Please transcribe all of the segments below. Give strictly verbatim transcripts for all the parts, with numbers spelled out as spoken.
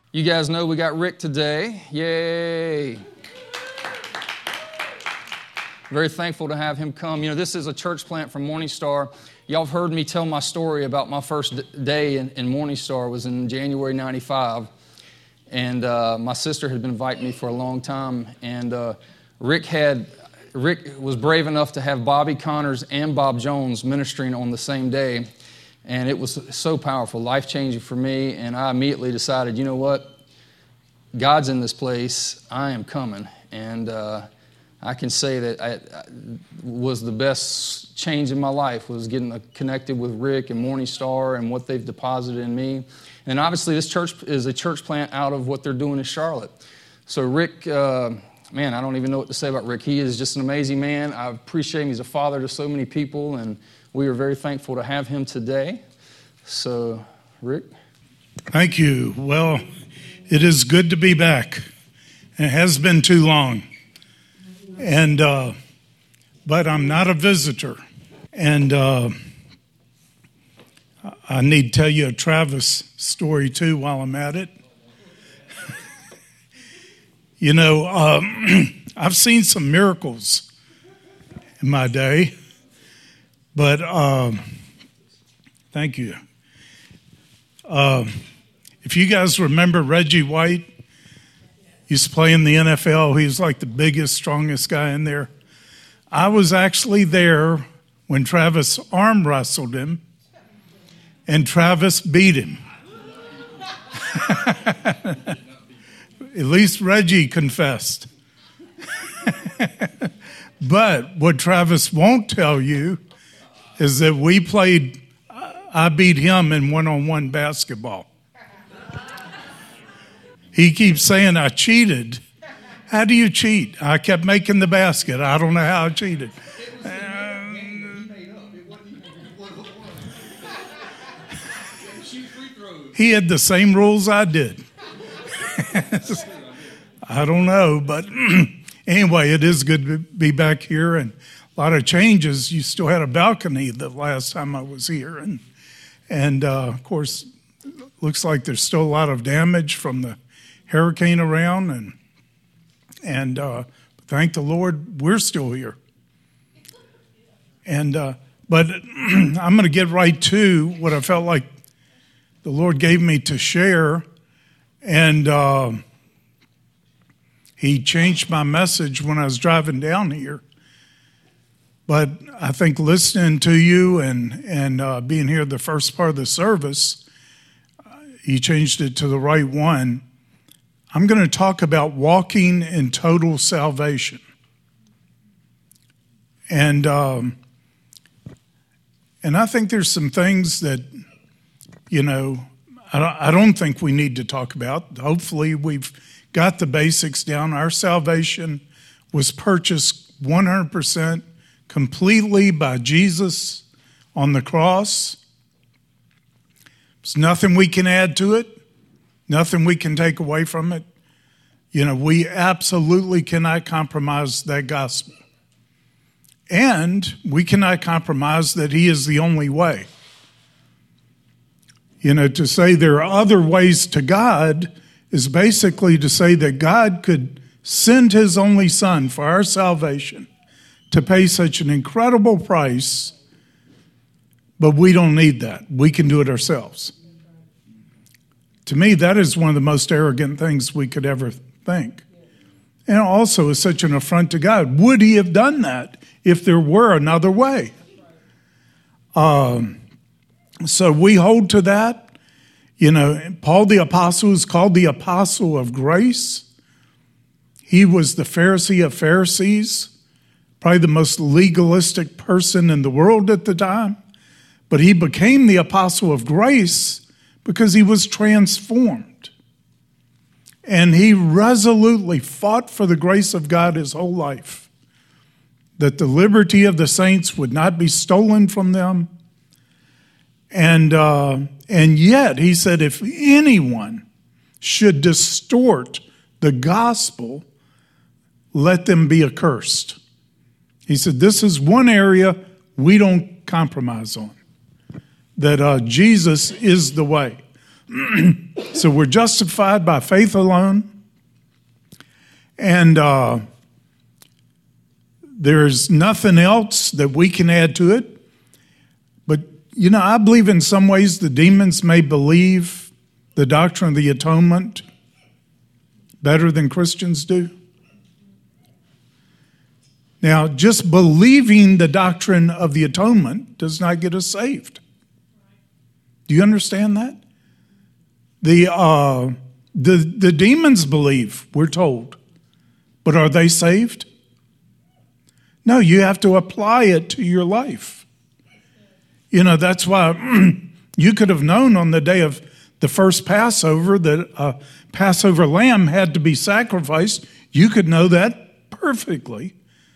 You guys know we got Rick today. Yay. Very thankful to have him come. You know, this is a church plant from Morning Star. Y'all have heard me tell my story about my first d- day in, in Morning Star. It was in January ninety-five. And uh, my sister had been inviting me for a long time. And uh, Rick had, Rick was brave enough to have Bobby Connors and Bob Jones ministering on the same day. And it was so powerful, life-changing for me. And I immediately decided, you know what? God's in this place. I am coming. And uh, I can say that I, I was the best change in my life, was getting connected with Rick and Morning Star and what they've deposited in me. And obviously this church is a church plant out of what they're doing in Charlotte. So Rick, uh, man, I don't even know what to say about Rick. He is just an amazing man. I appreciate him. He's a father to so many people, and we are very thankful to have him today. So, Rick? Thank you. Well, it is good to be back. It has been too long. And, uh, but I'm not a visitor. And uh, I need to tell you a Travis story, too, while I'm at it. You know, um, I've seen some miracles in my day. But um, thank you. Uh, if you guys remember Reggie White, used to play in the N F L. He was like the biggest, strongest guy in there. I was actually there when Travis arm wrestled him, and Travis beat him. At least Reggie confessed. But what Travis won't tell you is that we played, I beat him in one-on-one basketball. He keeps saying I cheated. How do you cheat? I kept making the basket. I don't know how I cheated. Um, he had the same rules I did. I don't know, but anyway, it is good to be back here, and a lot of changes. You still had a balcony the last time I was here, and and uh, of course, looks like there's still a lot of damage from the hurricane around, and and uh, thank the Lord we're still here. And uh, but I'm going to get right to what I felt like the Lord gave me to share, and uh, He changed my message when I was driving down here. But I think listening to you and and uh, being here the first part of the service, uh, He changed it to the right one. I'm going to talk about walking in total salvation. And um, and I think there's some things that, you know, I don't, I don't think we need to talk about. Hopefully we've got the basics down. Our salvation was purchased one hundred percent completely by Jesus on the cross. There's nothing we can add to it. Nothing we can take away from it. You know, we absolutely cannot compromise that gospel. And we cannot compromise that He is the only way. You know, to say there are other ways to God is basically to say that God could send His only Son for our salvation to pay such an incredible price, but we don't need that. We can do it ourselves. To me, that is one of the most arrogant things we could ever think. And also is such an affront to God. Would He have done that if there were another way? Um, so we hold to that. You know, Paul the Apostle is called the Apostle of Grace. He was the Pharisee of Pharisees, probably the most legalistic person in the world at the time. But he became the Apostle of Grace because he was transformed. And he resolutely fought for the grace of God his whole life, that the liberty of the saints would not be stolen from them. And uh, and yet, he said, if anyone should distort the gospel, let them be accursed. He said, this is one area we don't compromise on, that uh, Jesus is the way. So we're justified by faith alone. And uh, there's nothing else that we can add to it. But, you know, I believe in some ways the demons may believe the doctrine of the atonement better than Christians do. Now, just believing the doctrine of the atonement does not get us saved. Do you understand that? The uh, the the demons believe, we're told, but are they saved? No, you have to apply it to your life. You know, that's why you could have known on the day of the first Passover that a Passover lamb had to be sacrificed. You could know that perfectly.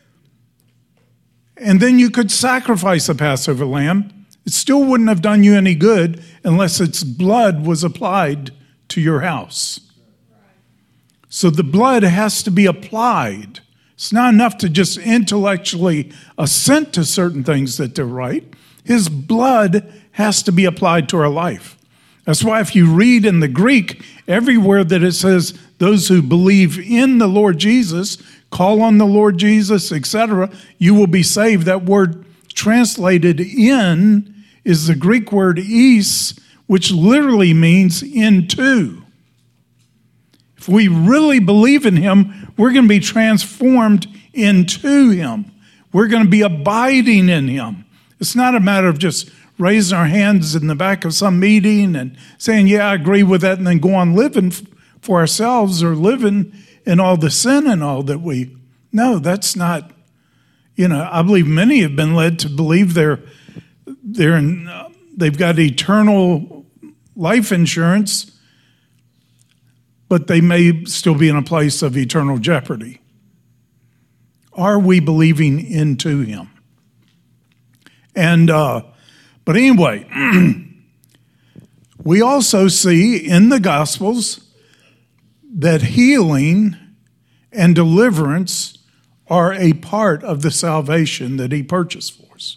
And then you could sacrifice a Passover lamb. It still wouldn't have done you any good unless its blood was applied to your house. So the blood has to be applied. It's not enough to just intellectually assent to certain things that they're right. His blood has to be applied to our life. That's why if you read in the Greek, everywhere that it says those who believe in the Lord Jesus, call on the Lord Jesus, et cetera, you will be saved. That word translated in is the Greek word eis, which literally means into. If we really believe in him, we're going to be transformed into him. We're going to be abiding in him. It's not a matter of just raising our hands in the back of some meeting and saying, yeah, I agree with that, and then go on living for ourselves or living in all the sin and all that we... No, that's not... You know, I believe many have been led to believe they're, they're in, uh, they've got eternal life insurance, but they may still be in a place of eternal jeopardy. Are we believing into him? And, uh, but anyway, we also see in the Gospels that healing and deliverance are a part of the salvation that he purchased for us.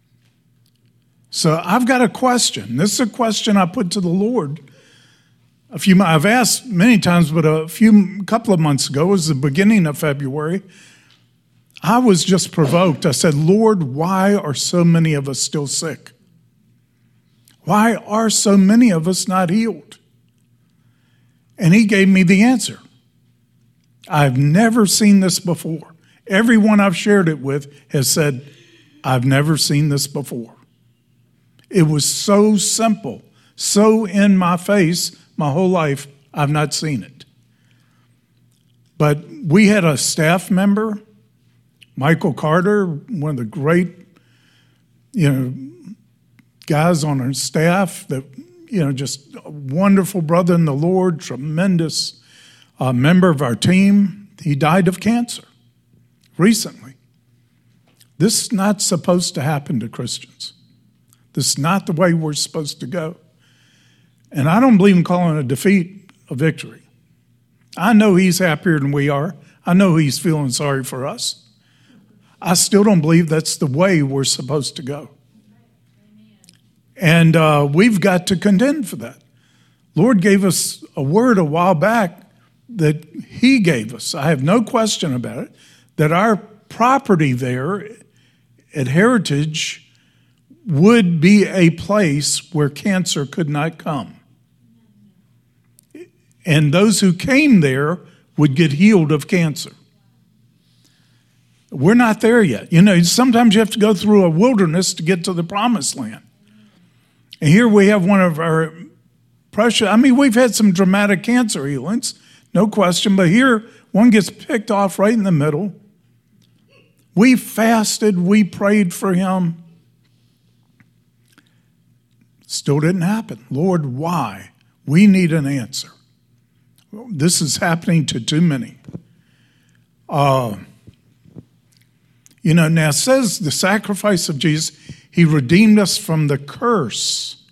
So I've got a question. This is a question I put to the Lord. A few, I've asked many times, but a few, couple of months ago, it was the beginning of February, I was just provoked. I said, Lord, why are so many of us still sick? Why are so many of us not healed? And he gave me the answer. I've never seen this before. Everyone I've shared it with has said, I've never seen this before. It was so simple, so in my face, my whole life, I've not seen it. But we had a staff member, Michael Carter, one of the great, you know, guys on our staff that, you know, just a wonderful brother in the Lord, tremendous uh, member of our team. He died of cancer recently. This is not supposed to happen to Christians. This is not the way we're supposed to go. And I don't believe in calling a defeat a victory. I know he's happier than we are. I know he's feeling sorry for us. I still don't believe that's the way we're supposed to go. And uh, we've got to contend for that. Lord gave us a word a while back that he gave us. I have no question about it, that our property there at Heritage would be a place where cancer could not come. And those who came there would get healed of cancer. We're not there yet. You know, sometimes you have to go through a wilderness to get to the promised land. And here we have one of our precious, I mean, we've had some dramatic cancer healings, no question, but here one gets picked off right in the middle. We fasted, we prayed for him. Still didn't happen. Lord, why? We need an answer. This is happening to too many. Uh, you know, now it says the sacrifice of Jesus, he redeemed us from the curse.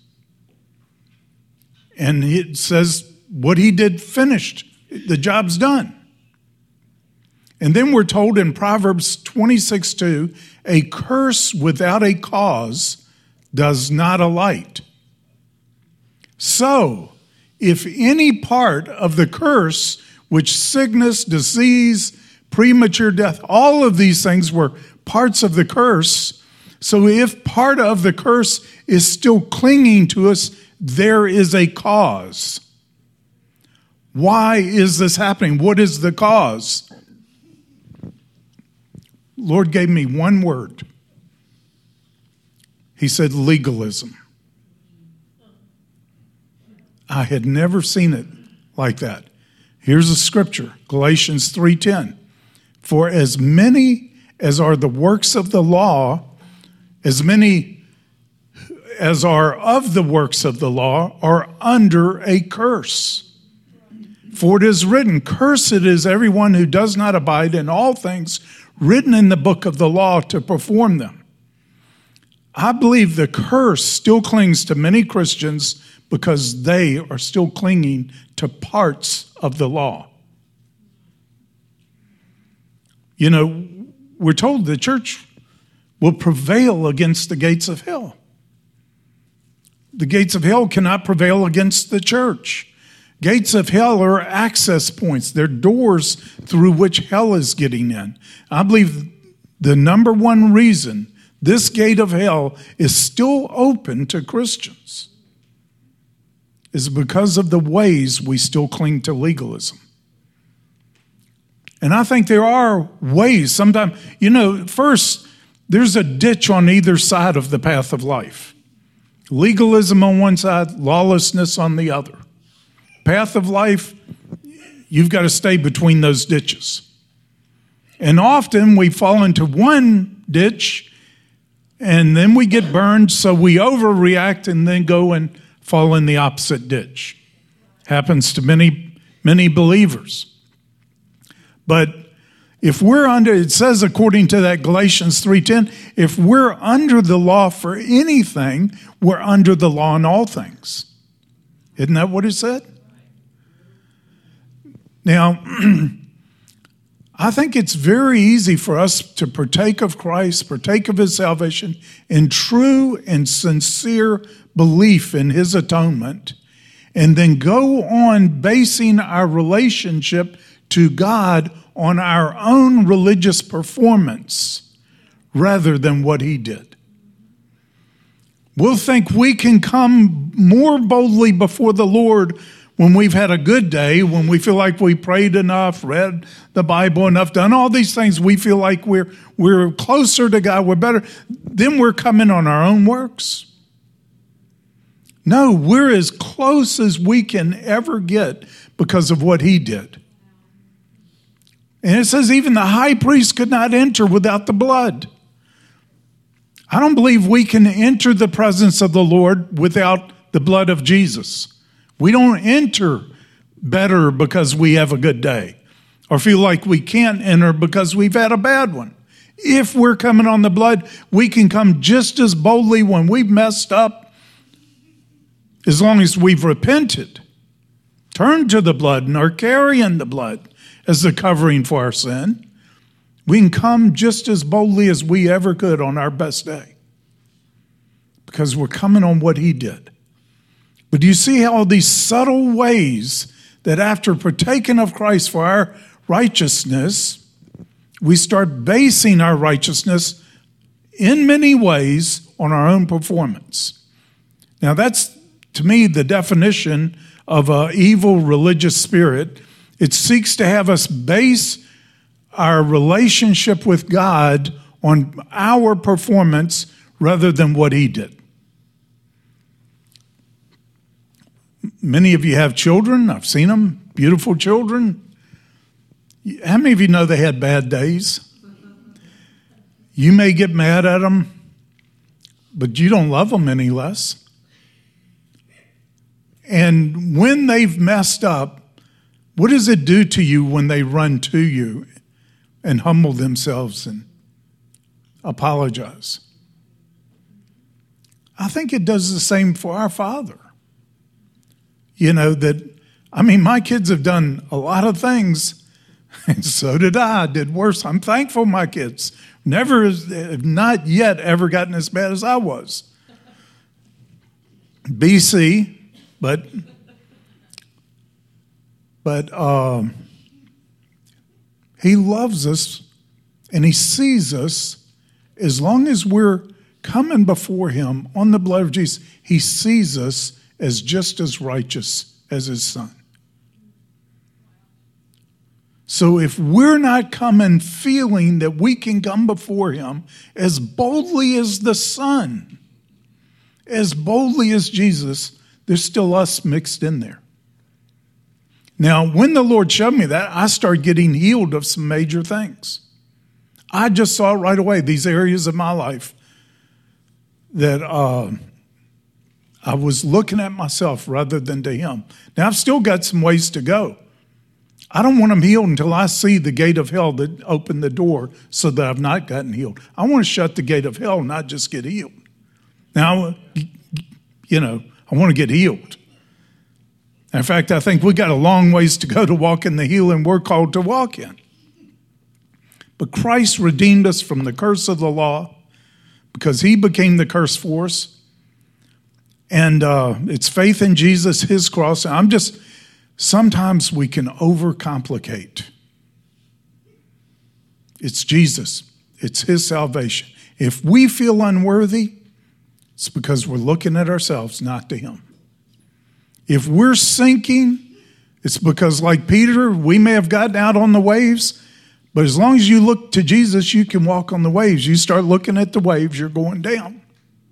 And it says what he did finished. The job's done. And then we're told in Proverbs twenty-six two, a curse without a cause does not alight. So, if any part of the curse, which sickness, disease, premature death, all of these things were parts of the curse. So if part of the curse is still clinging to us, there is a cause. Why is this happening? What is the cause? Lord gave me one word. He said legalism. I had never seen it like that. Here's a scripture, Galatians three ten. For as many as are the works of the law, as many as are of the works of the law, are under a curse. For it is written, cursed is everyone who does not abide in all things written in the book of the law to perform them. I believe the curse still clings to many Christians because they are still clinging to parts of the law. You know, we're told the church will prevail against the gates of hell. The gates of hell cannot prevail against the church. Gates of hell are access points. They're doors through which hell is getting in. I believe the number one reason this gate of hell is still open to Christians is because of the ways we still cling to legalism. And I think there are ways. Sometimes, you know, first, there's a ditch on either side of the path of life. Legalism on one side, lawlessness on the other. Path of life, you've got to stay between those ditches. And often we fall into one ditch and then we get burned, so we overreact and then go and fall in the opposite ditch. Happens to many, many believers. But if we're under, it says according to that Galatians three ten, if we're under the law for anything, we're under the law in all things. Isn't that what it said? Now, I think it's very easy for us to partake of Christ, partake of his salvation in true and sincere belief in his atonement, and then go on basing our relationship to God on our own religious performance rather than what he did. We'll think we can come more boldly before the Lord when we've had a good day, when we feel like we prayed enough, read the Bible enough, done all these things, we feel like we're we're closer to God, we're better. Then we're coming on our own works. No, we're as close as we can ever get because of what he did. And it says even the high priest could not enter without the blood. I don't believe we can enter the presence of the Lord without the blood of Jesus. We don't enter better because we have a good day or feel like we can't enter because we've had a bad one. If we're coming on the blood, we can come just as boldly when we've messed up as long as we've repented, turned to the blood and are carrying the blood as the covering for our sin. We can come just as boldly as we ever could on our best day because we're coming on what he did. But do you see how these subtle ways that after partaking of Christ for our righteousness, we start basing our righteousness in many ways on our own performance? Now that's, to me, the definition of an evil religious spirit. It seeks to have us base our relationship with God on our performance rather than what he did. Many of you have children. I've seen them, beautiful children. How many of you know they had bad days? You may get mad at them, but you don't love them any less. And when they've messed up, what does it do to you when they run to you and humble themselves and apologize? I think it does the same for our Father. You know, that, I mean, my kids have done a lot of things, and so did I, did worse. I'm thankful my kids never, have not yet ever gotten as bad as I was. B C, but But um, he loves us and he sees us as long as we're coming before him on the blood of Jesus. He sees us as just as righteous as his son. So if we're not coming feeling that we can come before him as boldly as the Son, as boldly as Jesus, there's still us mixed in there. Now, when the Lord showed me that, I started getting healed of some major things. I just saw it right away, these areas of my life that uh, I was looking at myself rather than to him. Now, I've still got some ways to go. I don't want them healed until I see the gate of hell that opened the door so that I've not gotten healed. I want to shut the gate of hell, not just get healed. Now, you know, I want to get healed. In fact, I think we got a long ways to go to walk in the healing we're called to walk in. But Christ redeemed us from the curse of the law because he became the curse for us. And uh, it's faith in Jesus, his cross. I'm just... Sometimes we can overcomplicate. It's Jesus. It's his salvation. If we feel unworthy, it's because we're looking at ourselves, not to him. If we're sinking, it's because, like Peter, we may have gotten out on the waves, but as long as you look to Jesus, you can walk on the waves. You start looking at the waves, you're going down.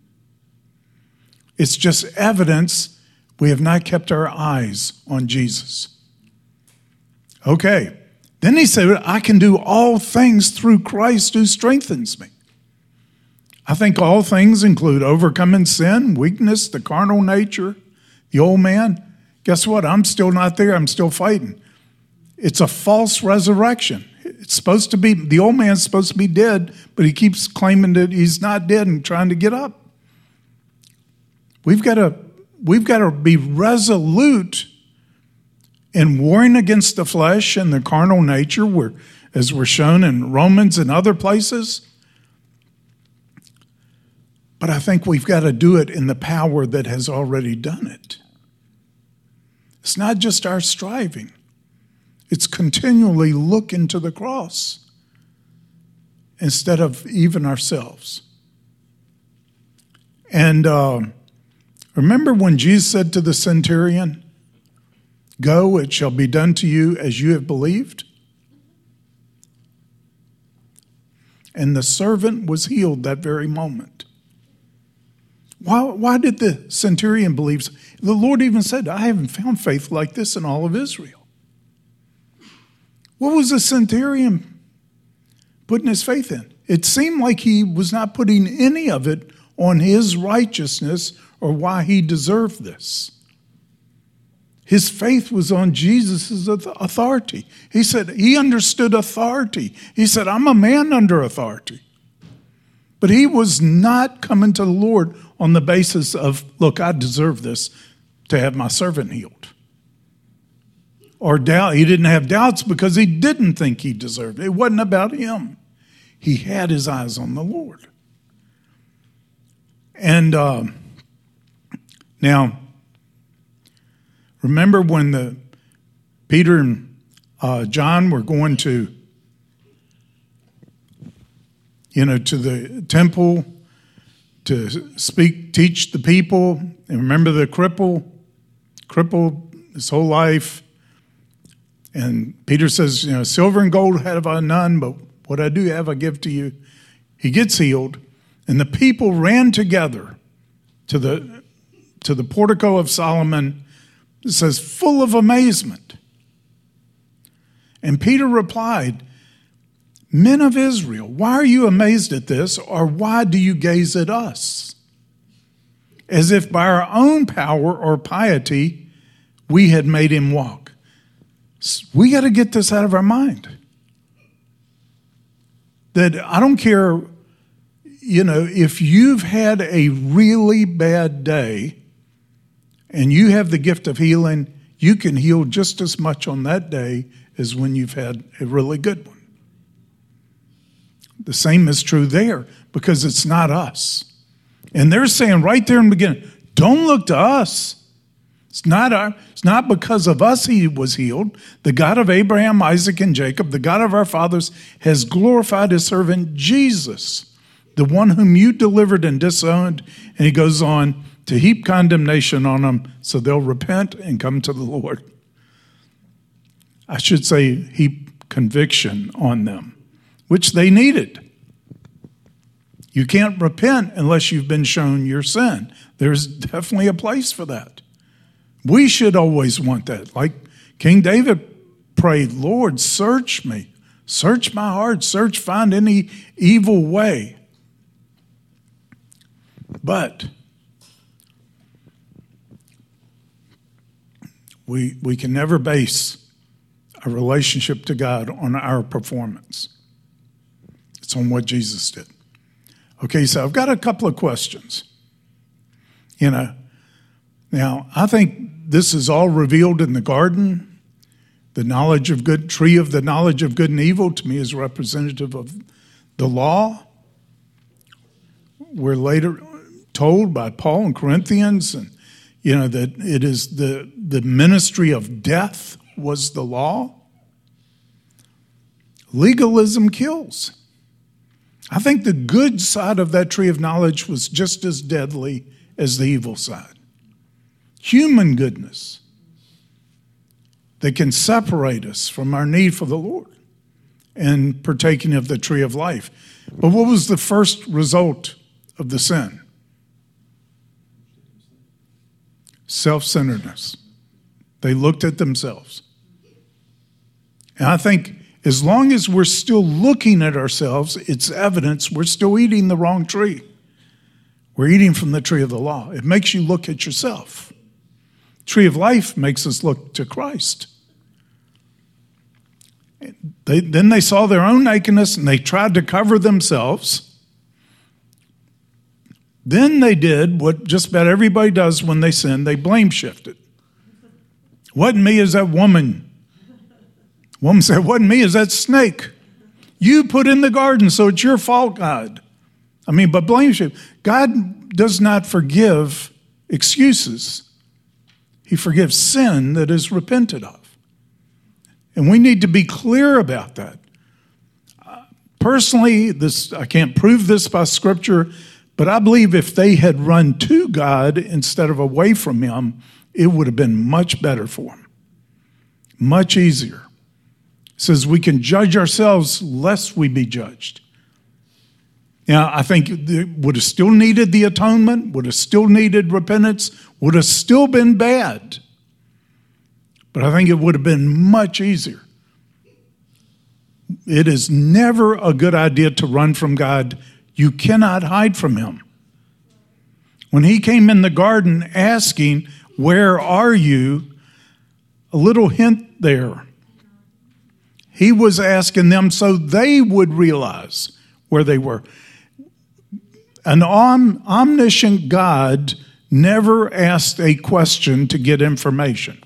It's just evidence we have not kept our eyes on Jesus. Okay. Then he said, I can do all things through Christ who strengthens me. I think all things include overcoming sin, weakness, the carnal nature, the old man. Guess what? I'm still not there. I'm still fighting. It's a false resurrection. It's supposed to be, the old man's supposed to be dead, but he keeps claiming that he's not dead and trying to get up. We've got to We've got to be resolute in warring against the flesh and the carnal nature, where, as we're shown in Romans and other places. But I think we've got to do it in the power that has already done it. It's not just our striving. It's continually looking to the cross instead of even ourselves. And... Um, Remember when Jesus said to the centurion, go, it shall be done to you as you have believed? And the servant was healed that very moment. Why, why did the centurion believe? The Lord even said, I haven't found faith like this in all of Israel. What was the centurion putting his faith in? It seemed like he was not putting any of it on his righteousness or why he deserved this. His faith was on Jesus' authority. He said he understood authority. He said, I'm a man under authority. But he was not coming to the Lord on the basis of, look, I deserve this to have my servant healed. Or doubt. He didn't have doubts because he didn't think he deserved it. It wasn't about him. He had his eyes on the Lord. And um, now, remember when the Peter and uh, John were going to, you know, to the temple to speak, teach the people. And remember the cripple, crippled his whole life. And Peter says, you know, silver and gold have I none, but what I do have I give to you. He gets healed. And the people ran together to the to the portico of Solomon. It says, full of amazement. And Peter replied, men of Israel, why are you amazed at this, or why do you gaze at us? As if by our own power or piety we had made him walk. We got to get this out of our mind. That I don't care, you know, if you've had a really bad day and you have the gift of healing, you can heal just as much on that day as when you've had a really good one. The same is true there because it's not us. And they're saying right there in the beginning, don't look to us. It's not, our, it's not because of us he was healed. The God of Abraham, Isaac, and Jacob, the God of our fathers, has glorified his servant Jesus, the one whom you delivered and disowned. And he goes on to heap condemnation on them so they'll repent and come to the Lord. I should say heap conviction on them, which they needed. You can't repent unless you've been shown your sin. There's definitely a place for that. We should always want that. Like King David prayed, Lord, search me. Search my heart. Search, find any evil way. But we, we can never base a relationship to God on our performance. It's on what Jesus did. Okay, so I've got a couple of questions. You know, now I think this is all revealed in the garden. The knowledge of good, tree of the knowledge of good and evil, to me is representative of the law. We're later told by Paul in Corinthians, and you know, that it is the, the ministry of death was the law. Legalism kills. I think the good side of that tree of knowledge was just as deadly as the evil side. Human goodness that can separate us from our need for the Lord and partaking of the tree of life. But what was the first result of the sin? Self-centeredness. They looked at themselves. And I think as long as we're still looking at ourselves, it's evidence we're still eating the wrong tree. We're eating from the tree of the law. It makes you look at yourself. Tree of life makes us look to Christ. They, then they saw their own nakedness and they tried to cover themselves. Then they did what just about everybody does when they sin. They blame shifted. Wasn't me, is that woman. Woman said, wasn't me, is that snake. You put in the garden, so it's your fault, God. I mean, but blame shift. God does not forgive excuses. He forgives sin that is repented of. And we need to be clear about that. Uh, personally, this I can't prove this by Scripture, but I believe if they had run to God instead of away from him, it would have been much better for them. Much easier. It says we can judge ourselves lest we be judged. Now, I think it would have still needed the atonement, would have still needed repentance, would have still been bad. But I think it would have been much easier. It is never a good idea to run from God. You cannot hide from him. When he came in the garden asking, where are you? A little hint there. He was asking them so they would realize where they were. An om- omniscient God never asked a question to get information.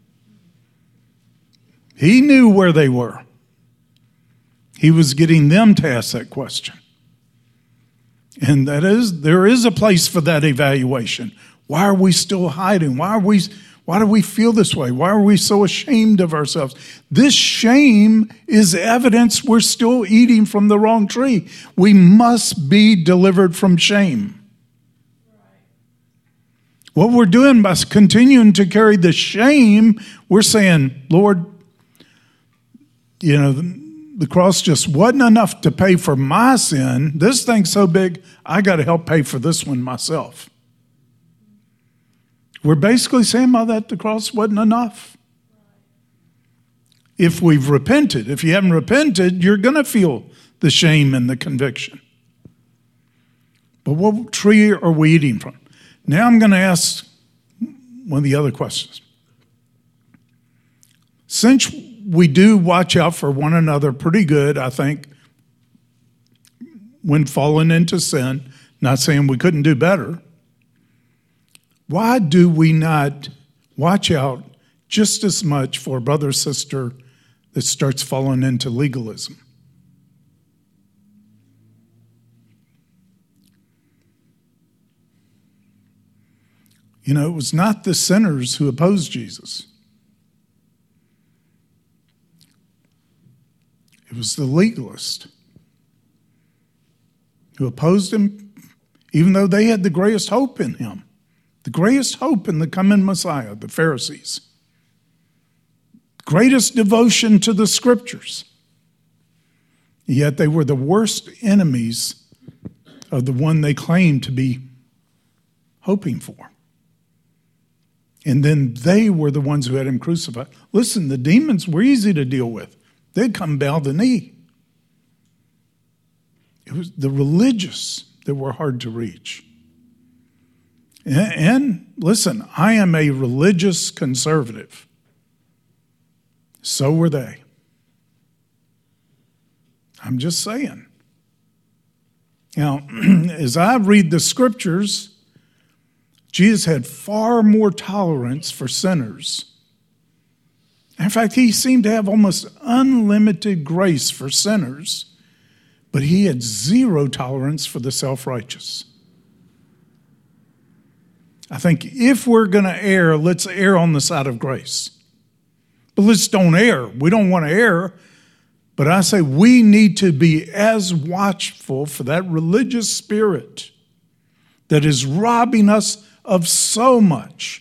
He knew where they were. He was getting them to ask that question. And that is, there is a place for that evaluation. Why are we still hiding? Why are we, why do we feel this way? Why are we so ashamed of ourselves? This shame is evidence we're still eating from the wrong tree. We must be delivered from shame. What we're doing by continuing to carry the shame, we're saying, Lord, you know, the, the cross just wasn't enough to pay for my sin. This thing's so big, I got to help pay for this one myself. We're basically saying by that the cross wasn't enough. If we've repented, if you haven't repented, you're going to feel the shame and the conviction. But what tree are we eating from? Now I'm going to ask one of the other questions. Since we do watch out for one another pretty good, I think, when falling into sin, not saying we couldn't do better, why do we not watch out just as much for a brother or sister that starts falling into legalism? You know, it was not the sinners who opposed Jesus. It was the legalist who opposed him, even though they had the greatest hope in him, the greatest hope in the coming Messiah, the Pharisees. Greatest devotion to the scriptures. Yet they were the worst enemies of the one they claimed to be hoping for. And then they were the ones who had him crucified. Listen, the demons were easy to deal with. They'd come bow the knee. It was the religious that were hard to reach. And, and listen, I am a religious conservative. So were they. I'm just saying. Now, as I read the scriptures, Jesus had far more tolerance for sinners. In fact, he seemed to have almost unlimited grace for sinners, but he had zero tolerance for the self-righteous. I think if we're going to err, let's err on the side of grace. But let's don't err. We don't want to err. But I say we need to be as watchful for that religious spirit that is robbing us of so much,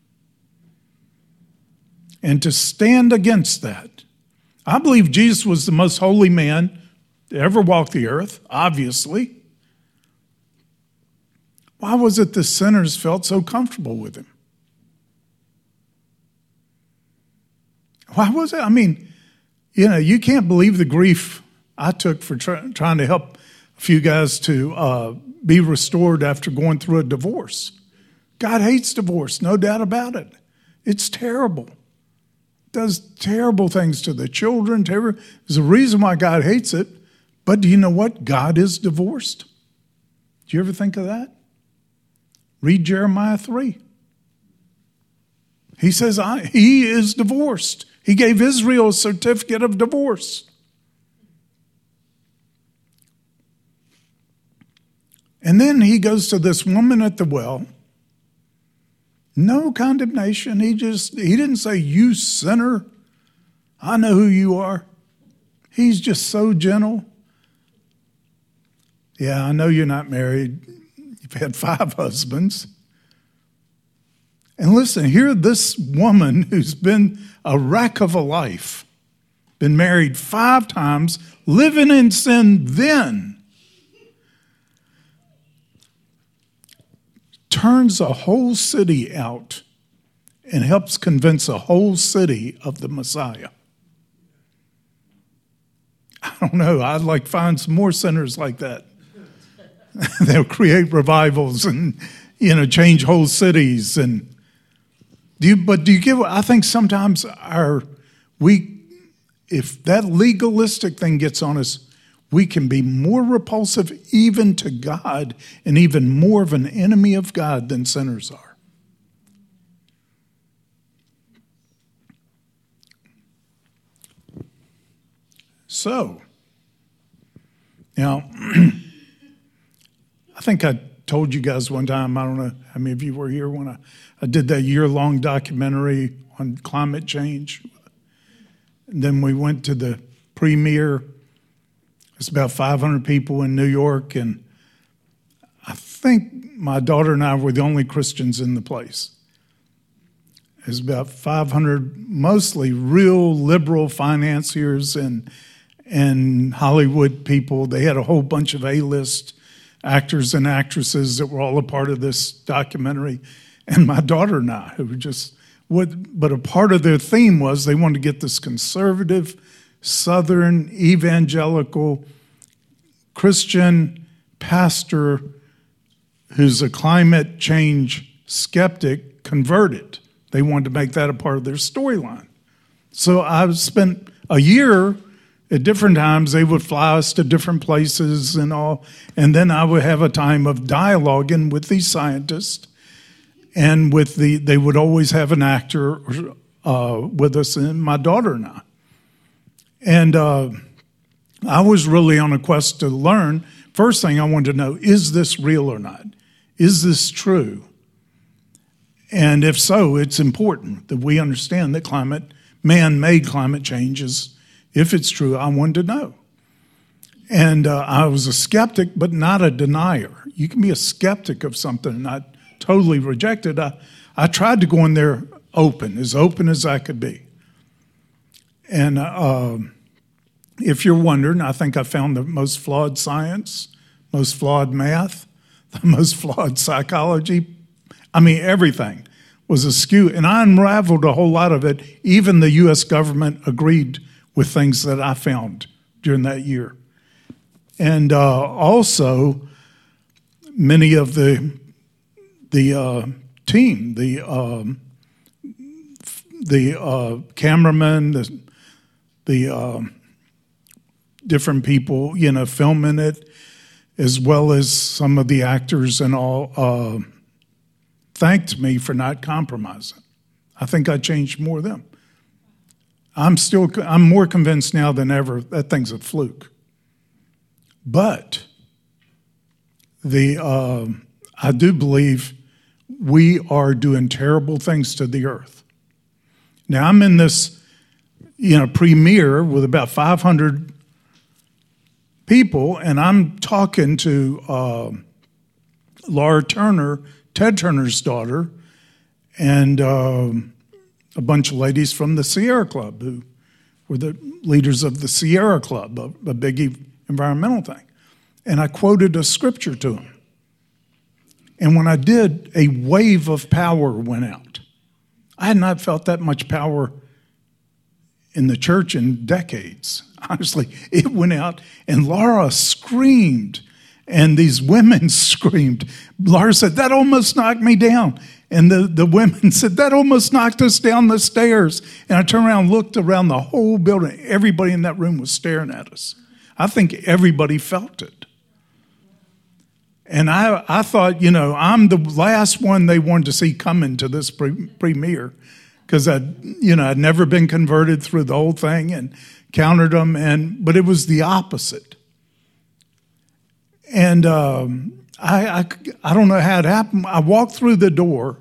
and to stand against that. I believe Jesus was the most holy man to ever walk the earth, obviously. Why was it the sinners felt so comfortable with him? Why was it? I mean, you know, you can't believe the grief I took for try, trying to help a few guys to uh, be restored after going through a divorce. God hates divorce, no doubt about it. It's terrible. It does terrible things to the children. Terrible. There's a reason why God hates it. But do you know what? God is divorced. Do you ever think of that? Read Jeremiah three. He says, I, he is divorced. He gave Israel a certificate of divorce. And then he goes to this woman at the well. No condemnation. He just, he didn't say, you sinner, I know who you are. He's just so gentle. Yeah, I know you're not married. You've had five husbands. And listen, here this woman who's been a wreck of a life, been married five times, living in sin then, turns a whole city out and helps convince a whole city of the Messiah. I don't know. I'd like to find some more sinners like that. They'll create revivals and, you know, change whole cities. And do you, but do you get what I think sometimes our, we, if that legalistic thing gets on us, we can be more repulsive even to God and even more of an enemy of God than sinners are. So, now, I think I told you guys one time, I don't know how many of you were here when I, I did that year-long documentary on climate change. And then we went to the premiere. It's about five hundred people in New York, and I think my daughter and I were the only Christians in the place. There's about five hundred, mostly real liberal financiers and and Hollywood people. They had a whole bunch of A-list actors and actresses that were all a part of this documentary, and my daughter and I, who were just, what, but a part of their theme was they wanted to get this conservative, Southern, evangelical, Christian pastor who's a climate change skeptic converted. They wanted to make that a part of their storyline. So I've spent a year at different times. They would fly us to different places and all, and then I would have a time of dialoguing with these scientists, and with the they would always have an actor uh, with us, and my daughter and I. And uh, I was really on a quest to learn. First thing I wanted to know, is this real or not? Is this true? And if so, it's important that we understand that climate, man-made climate change is, if it's true, I wanted to know. And uh, I was a skeptic, but not a denier. You can be a skeptic of something and not totally reject it. I, I tried to go in there open, as open as I could be. And uh, if you're wondering, I think I found the most flawed science, most flawed math, the most flawed psychology. I mean, everything was askew. And I unraveled a whole lot of it. Even the U S government agreed with things that I found during that year. And uh, also, many of the the uh, team, the um, the uh, cameramen, the the uh, different people, you know, filming it, as well as some of the actors and all, uh, thanked me for not compromising. I think I changed more of them. I'm still, I'm more convinced now than ever that thing's a fluke. But the uh, I do believe we are doing terrible things to the earth. Now, I'm in this, you know, premiere with about five hundred people, and I'm talking to uh, Laura Turner, Ted Turner's daughter, and uh, a bunch of ladies from the Sierra Club, who were the leaders of the Sierra Club, a, a big environmental thing. And I quoted a scripture to them. And when I did, a wave of power went out. I had not felt that much power in the church in decades. Honestly, it went out, and Laura screamed, and these women screamed. Laura said, "That almost knocked me down." And the, the women said, "That almost knocked us down the stairs." And I turned around and looked around the whole building. Everybody in that room was staring at us. I think everybody felt it. And I, I thought, you know, I'm the last one they wanted to see coming to this pre- premiere because I'd, you know, I'd never been converted through the whole thing and countered them. And but it was the opposite. And um, I, I, I don't know how it happened. I walked through the door,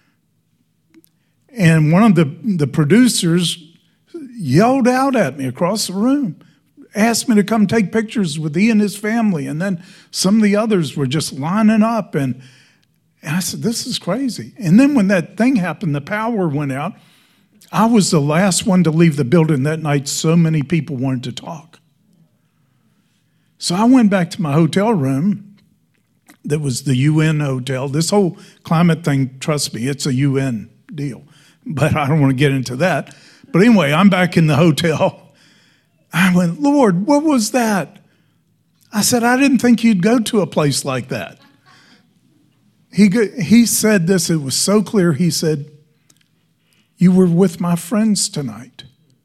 and one of the, the producers yelled out at me across the room, asked me to come take pictures with he and his family. And then some of the others were just lining up. And, and I said, this is crazy. And then when that thing happened, the power went out. I was the last one to leave the building that night. So many people wanted to talk. So I went back to my hotel room. That was the U N hotel. This whole climate thing, trust me, it's a U N deal. But I don't want to get into that. But anyway, I'm back in the hotel. I went, "Lord, what was that?" I said, "I didn't think you'd go to a place like that." He he said this, it was so clear. He said, "You were with my friends tonight."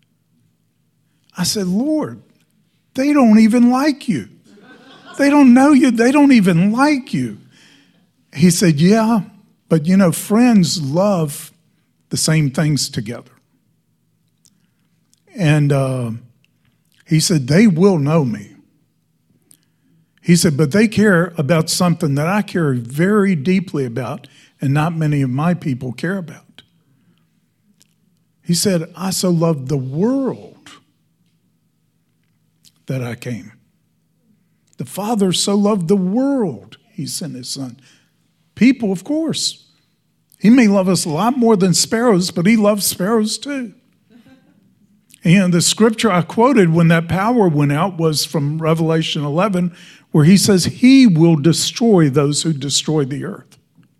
I said, "Lord, they don't even like you. They don't know you. They don't even like you." He said, "Yeah, but you know, friends love the same things together." And uh, he said, "They will know me." He said, "But they care about something that I care very deeply about and not many of my people care about." He said, "I so loved the world that I came. The Father so loved the world, he sent his Son." People, of course. He may love us a lot more than sparrows, but he loves sparrows too. And the scripture I quoted when that power went out was from Revelation eleven, where he says he will destroy those who destroy the earth.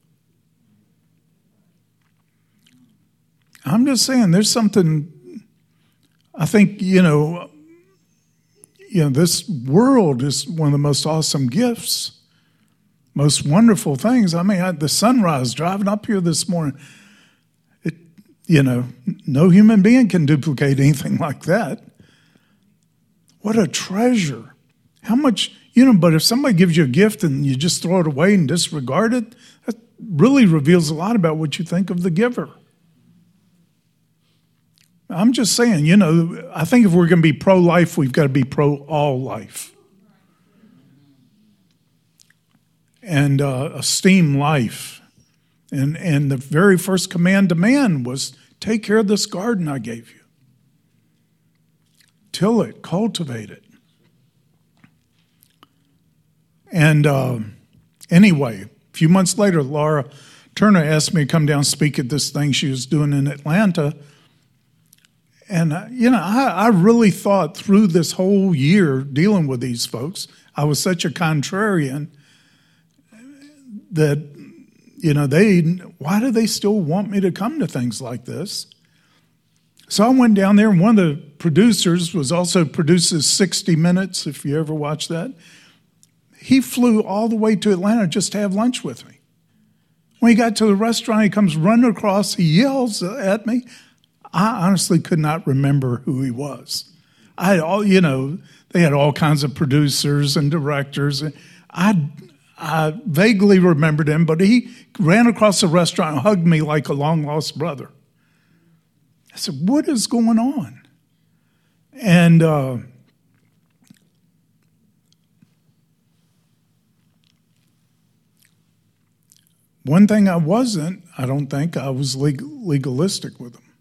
I'm just saying there's something, I think, you know, you know, this world is one of the most awesome gifts, most wonderful things. I mean, I, the sunrise driving up here this morning, it, you know, no human being can duplicate anything like that. What a treasure. How much, you know, but if somebody gives you a gift and you just throw it away and disregard it, that really reveals a lot about what you think of the giver. I'm just saying, you know, I think if we're going to be pro-life, we've got to be pro-all life. And uh, esteem life And, and the very first command to man was, take care of this garden I gave you. Till it, cultivate it. And uh, anyway, a few months later, Laura Turner asked me to come down and speak at this thing she was doing in Atlanta. And, uh, you know, I, I really thought through this whole year dealing with these folks, I was such a contrarian that, you know, they, why do they still want me to come to things like this? So I went down there, and one of the producers was also produces sixty minutes, if you ever watch that. He flew all the way to Atlanta just to have lunch with me. When he got to the restaurant, he comes running across, he yells at me. I honestly could not remember who he was. I had all, you know, they had all kinds of producers and directors. I, I vaguely remembered him, but he ran across the restaurant and hugged me like a long-lost brother. I said, what is going on? And uh, one thing I wasn't, I don't think, I was legal, legalistic with him.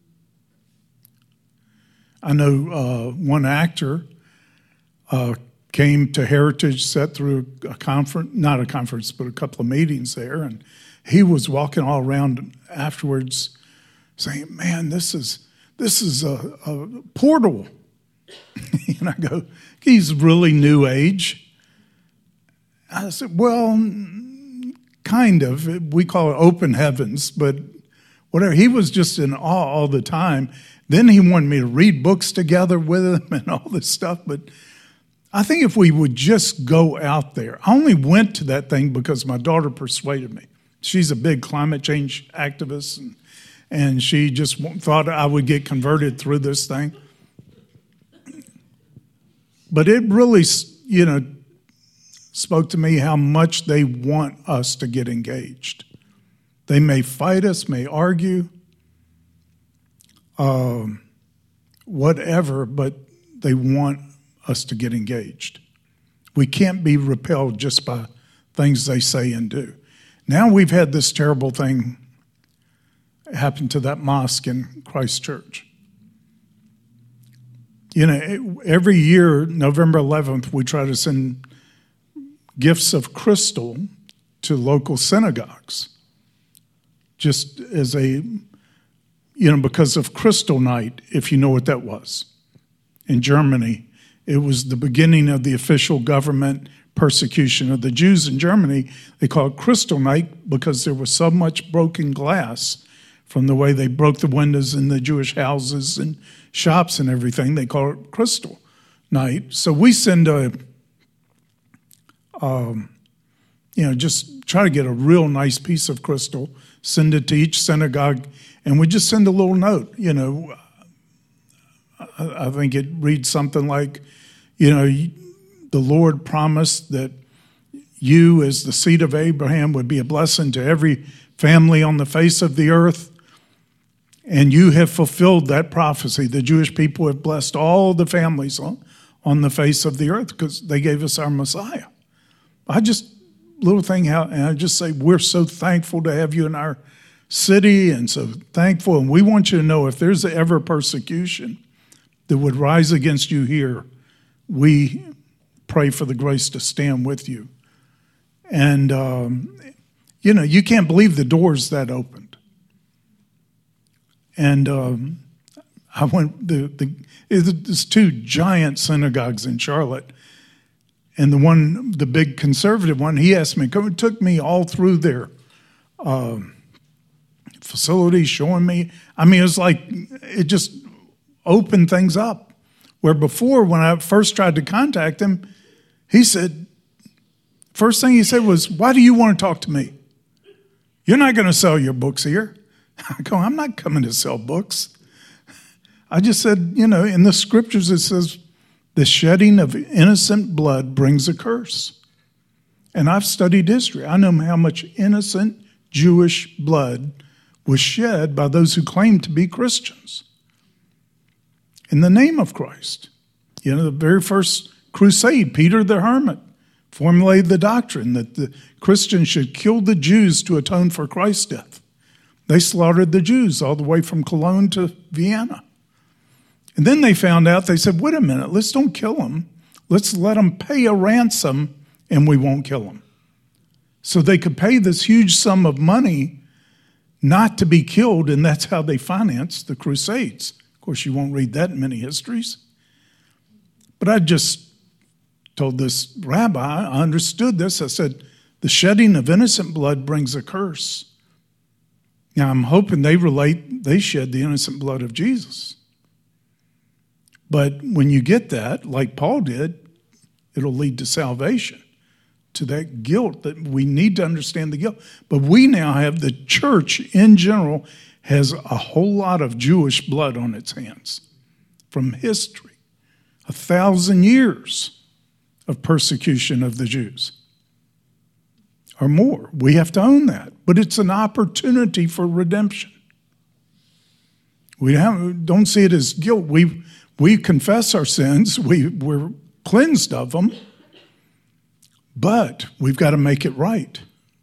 I know uh, one actor uh, came to Heritage, sat through a conference, not a conference, but a couple of meetings there, and he was walking all around afterwards saying, man, this is this is a, a portal. And I go, he's really new age. I said, well, kind of. We call it open heavens, but whatever. He was just in awe all the time. Then he wanted me to read books together with him and all this stuff. But I think if we would just go out there. I only went to that thing because my daughter persuaded me. She's a big climate change activist, and And she just thought I would get converted through this thing. But it really, you know, spoke to me how much they want us to get engaged. They may fight us, may argue, um, whatever, but they want us to get engaged. We can't be repelled just by things they say and do. Now we've had this terrible thing happened to that mosque in Christchurch. You know, every year, November eleventh, we try to send gifts of crystal to local synagogues, just as a, you know, because of Crystal Night, if you know what that was. In Germany, it was the beginning of the official government persecution of the Jews in Germany. They call it Crystal Night because there was so much broken glass from the way they broke the windows in the Jewish houses and shops and everything. They call it Crystal Night. So we send a, um, you know, just try to get a real nice piece of crystal, send it to each synagogue, and we just send a little note. You know, I, I think it reads something like, you know, the Lord promised that you as the seed of Abraham would be a blessing to every family on the face of the earth. And you have fulfilled that prophecy. The Jewish people have blessed all the families on, on the face of the earth because they gave us our Messiah. I just, little thing out, and I just say, we're so thankful to have you in our city and so thankful. And we want you to know if there's ever persecution that would rise against you here, we pray for the grace to stand with you. And, um, you know, you can't believe the doors that opened. And um, I went, the, the, there's two giant synagogues in Charlotte. And the one, the big conservative one, he asked me, it took me all through their um, facilities, showing me. I mean, it was like, it just opened things up. Where before, when I first tried to contact him, he said, first thing he said was, why do you want to talk to me? You're not going to sell your books here. I go, I'm not coming to sell books. I just said, you know, in the scriptures it says, the shedding of innocent blood brings a curse. And I've studied history. I know how much innocent Jewish blood was shed by those who claimed to be Christians in the name of Christ. You know, the very first crusade, Peter the Hermit formulated the doctrine that the Christians should kill the Jews to atone for Christ's death. They slaughtered the Jews all the way from Cologne to Vienna. And then they found out, they said, wait a minute, let's don't kill them. Let's let them pay a ransom and we won't kill them. So they could pay this huge sum of money not to be killed, and that's how they financed the Crusades. Of course, you won't read that in many histories. But I just told this rabbi, I understood this. I said, the shedding of innocent blood brings a curse. Now, I'm hoping they relate, they shed the innocent blood of Jesus. But when you get that, like Paul did, it'll lead to salvation, to that guilt that we need to understand the guilt. But we now have, the church in general has a whole lot of Jewish blood on its hands from history. A thousand years of persecution of the Jews or more. We have to own that. But it's an opportunity for redemption. We have, don't see it as guilt. We, we confess our sins. We, we're cleansed of them. But we've got to make it right.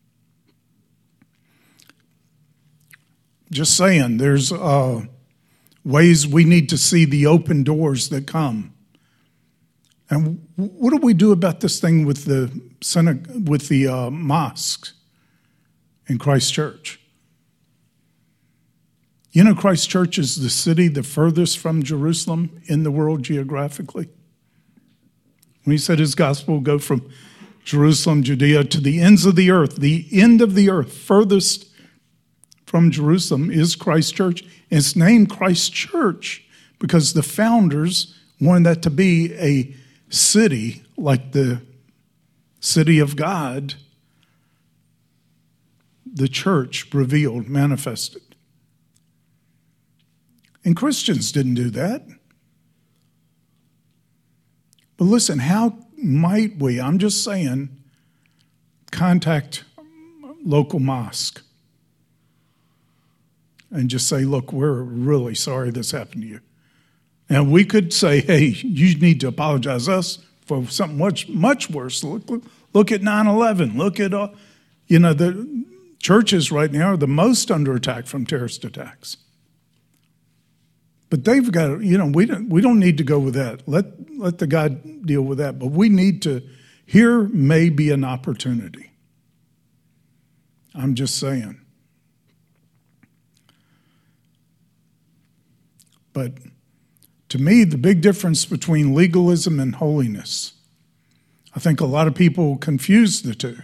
Just saying, there's uh, ways we need to see the open doors that come. And what do we do about this thing with the synagogue, with the uh, mosques in Christ Church? You know, Christ Church is the city the furthest from Jerusalem in the world geographically. When he said his gospel will go from Jerusalem, Judea, to the ends of the earth, the end of the earth, furthest from Jerusalem is Christ Church. And it's named Christ Church because the founders wanted that to be a city like the city of God, the church revealed, manifested. And Christians didn't do that. But listen, how might we, I'm just saying, contact local mosque and just say, look, we're really sorry this happened to you. And we could say, hey, you need to apologize to us for something much, much worse. Look, look, look at nine eleven. Look at, uh, you know, the churches right now are the most under attack from terrorist attacks. But they've got, you know, we don't, we don't need to go with that. Let, let the God deal with that. But we need to, here may be an opportunity. I'm just saying. But to me, the big difference between legalism and holiness, I think a lot of people confuse the two.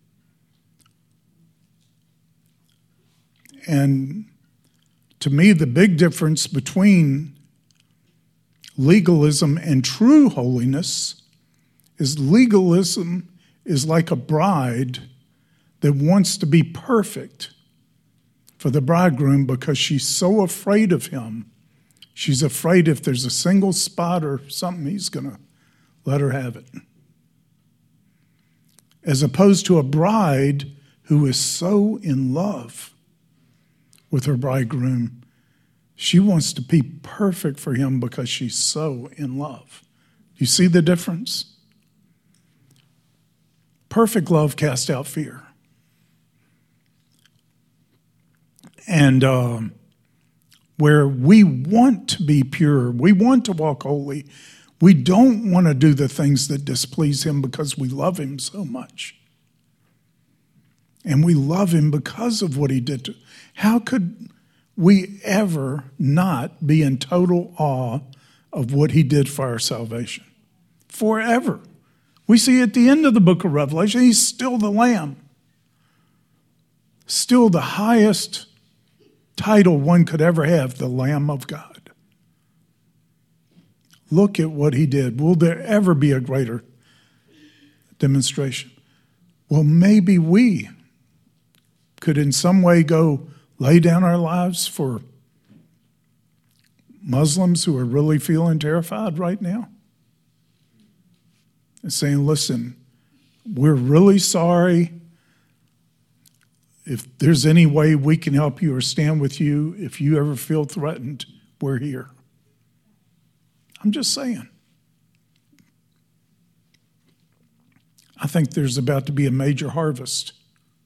And to me, the big difference between legalism and true holiness is legalism is like a bride that wants to be perfect for the bridegroom because she's so afraid of him. She's afraid if there's a single spot or something, he's going to let her have it. As opposed to a bride who is so in love with her bridegroom, she wants to be perfect for him because she's so in love. You see the difference? Perfect love casts out fear. And um, where we want to be pure, we want to walk holy, we don't want to do the things that displease him because we love him so much. And we love him because of what he did to. How could we ever not be in total awe of what he did for our salvation? Forever. We see at the end of the book of Revelation, he's still the Lamb. Still the highest title one could ever have, the Lamb of God. Look at what he did. Will there ever be a greater demonstration? Well, maybe we could in some way go lay down our lives for Muslims who are really feeling terrified right now. And saying, listen, we're really sorry. If there's any way we can help you or stand with you, if you ever feel threatened, we're here. I'm just saying. I think there's about to be a major harvest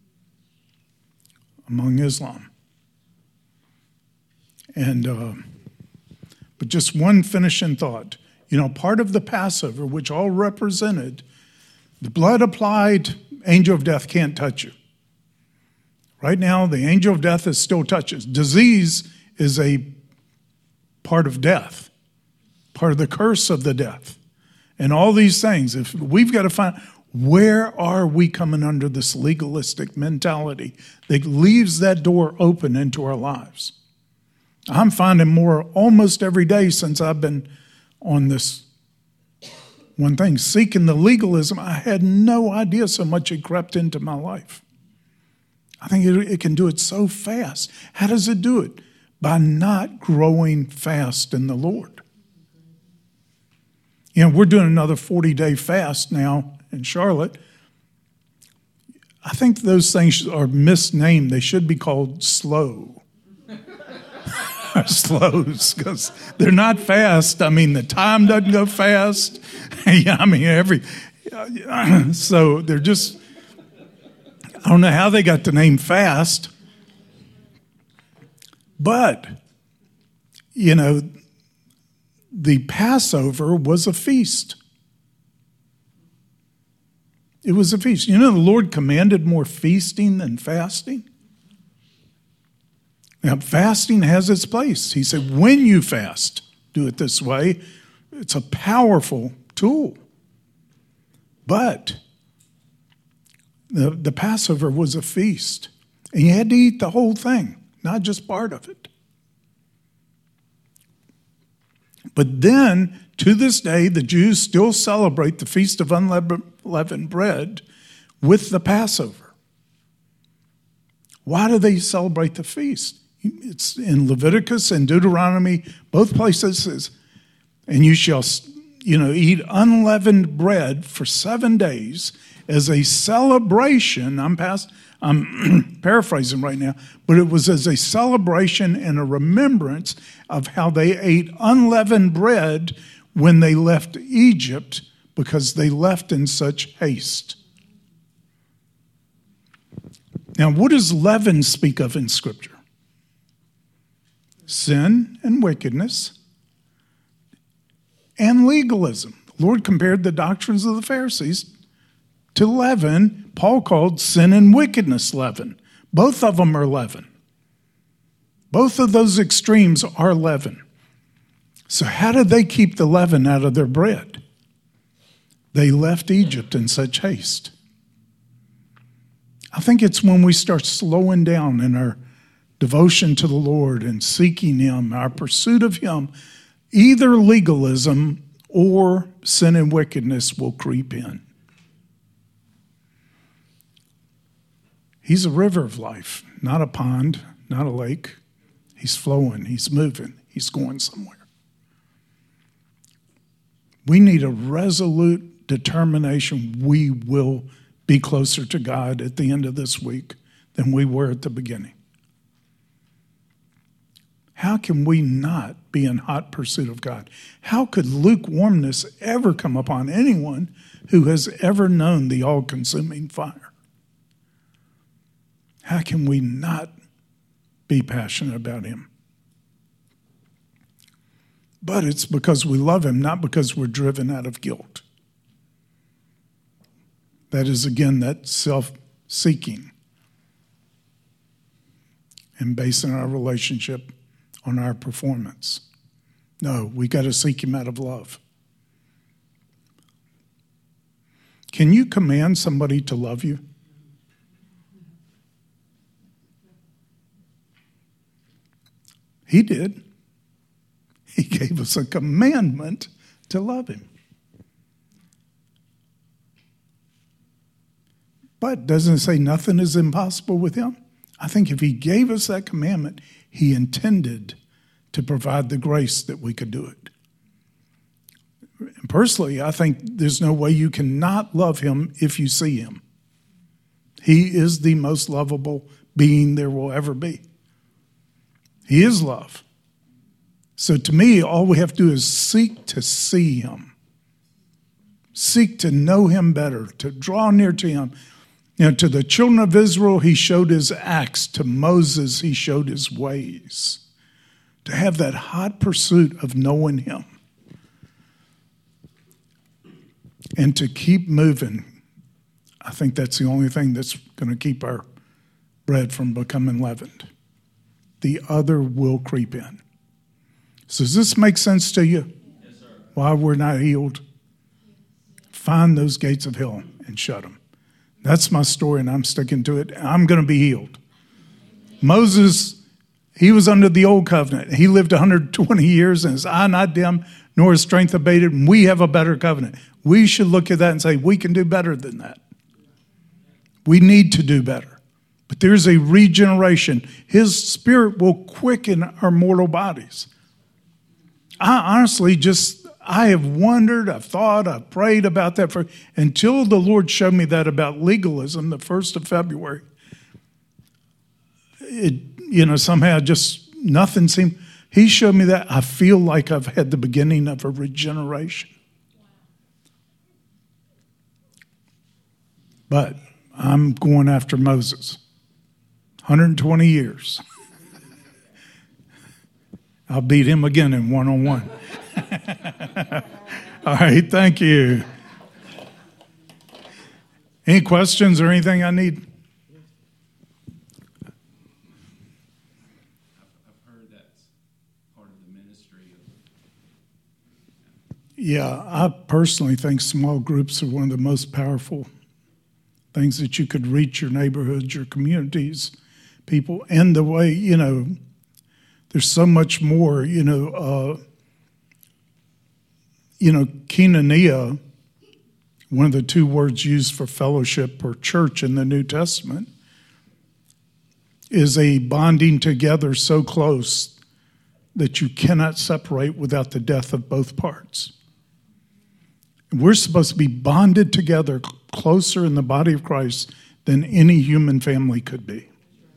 among Islam. And, uh, but just one finishing thought. You know, part of the Passover, which all represented, the blood applied, angel of death can't touch you. Right now, the angel of death is still touches. Disease is a part of death, part of the curse of the death. And all these things, if we've got to find, where are we coming under this legalistic mentality that leaves that door open into our lives? I'm finding more almost every day since I've been on this one thing, seeking the legalism. I had no idea so much it crept into my life. I think it, it can do it so fast. How does it do it? By not growing fast in the Lord. You know, we're doing another forty-day fast now in Charlotte. I think those things are misnamed. They should be called slow. Slows, because they're not fast. I mean, the time doesn't go fast. Yeah, I mean, every so they're just. I don't know how they got the name fast, but you know, the Passover was a feast. It was a feast. You know, the Lord commanded more feasting than fasting. Now, fasting has its place. He said, when you fast, do it this way. It's a powerful tool. But the, the Passover was a feast. And you had to eat the whole thing, not just part of it. But then, to this day, the Jews still celebrate the Feast of Unleavened Bread with the Passover. Why do they celebrate the feast? It's in Leviticus and Deuteronomy, both places says, and you shall, you know, eat unleavened bread for seven days as a celebration. I'm past, I'm paraphrasing right now, but it was as a celebration and a remembrance of how they ate unleavened bread when they left Egypt, because they left in such haste. Now, what does leaven speak of in Scripture? Sin and wickedness and legalism. The Lord compared the doctrines of the Pharisees to leaven. Paul called sin and wickedness leaven. Both of them are leaven. Both of those extremes are leaven. So how did they keep the leaven out of their bread? They left Egypt in such haste. I think it's when we start slowing down in our devotion to the Lord and seeking Him, our pursuit of Him, either legalism or sin and wickedness will creep in. He's a river of life, not a pond, not a lake. He's flowing, He's moving, He's going somewhere. We need a resolute determination we will be closer to God at the end of this week than we were at the beginning. How can we not be in hot pursuit of God? How could lukewarmness ever come upon anyone who has ever known the all-consuming fire? How can we not be passionate about Him? But it's because we love Him, not because we're driven out of guilt. That is, again, that self-seeking and basing our relationship on our performance. No, we got to seek Him out of love. Can you command somebody to love you? He did. He gave us a commandment to love Him. But doesn't it say nothing is impossible with Him? I think if He gave us that commandment, He intended to provide the grace that we could do it. And personally, I think there's no way you can not love Him if you see Him. He is the most lovable being there will ever be. He is love. So to me, all we have to do is seek to see Him. Seek to know him better, to draw near to him. You know, to the children of Israel, he showed his acts. To Moses, he showed his ways. To have that hot pursuit of knowing him. And to keep moving. I think that's the only thing that's going to keep our bread from becoming leavened. The other will creep in. So does this make sense to you? Yes, sir. Why we're not healed? Find those gates of hell and shut them. That's my story, and I'm sticking to it. I'm going to be healed. Moses, he was under the old covenant. He lived one hundred twenty years, and his eye not dim, nor his strength abated, and we have a better covenant. We should look at that and say, we can do better than that. We need to do better. But there's a regeneration. His spirit will quicken our mortal bodies. I honestly just... I have wondered, I've thought, I've prayed about that for until the Lord showed me that about legalism the first of February. It, you know, somehow just nothing seemed, he showed me that. I feel like I've had the beginning of a regeneration. But I'm going after Moses. one hundred twenty years. I'll beat him again in one-on-one. All right, thank you. Any questions or anything I need? I've heard that's part of the ministry. Yeah, I personally think small groups are one of the most powerful things that you could reach your neighborhoods, your communities, people, and the way, you know, there's so much more, you know, uh, you know, koinonia, one of the two words used for fellowship or church in the New Testament, is a bonding together so close that you cannot separate without the death of both parts. We're supposed to be bonded together closer in the body of Christ than any human family could be.